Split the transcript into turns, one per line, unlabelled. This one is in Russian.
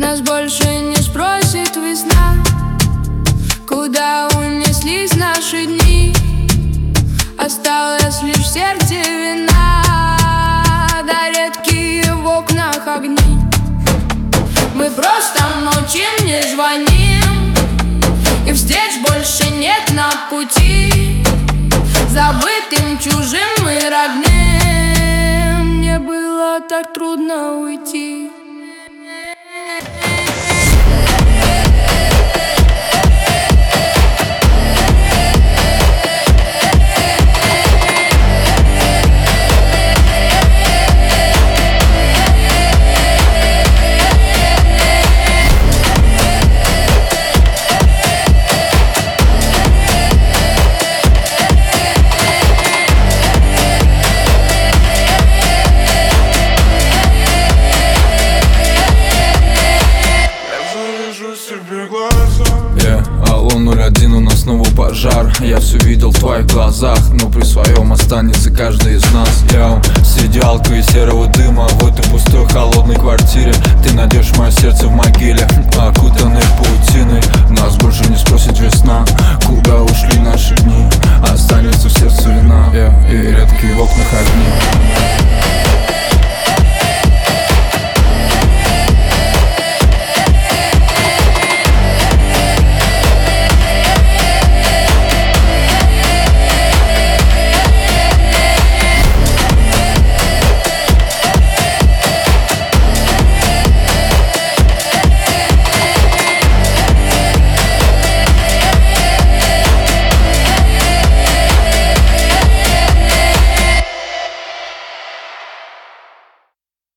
Нас больше не спросит весна, куда унеслись наши дни. Осталось лишь в сердце вина, да редкие в окнах огни. Мы просто молчим, не звоним, и встреч больше нет на пути. Забытым, чужим и родным мне было так трудно уйти.
Алло, 01, у нас снова пожар. Я все видел в твоих глазах, но при своем останется каждый из нас. Среди алка и серого дыма в этой пустой холодной квартире ты найдешь мое сердце в могиле, окутанной паутиной. Нас больше не спросит весна, куда ушли наши дни. Останется в сердце вина и редкие в окнах огни.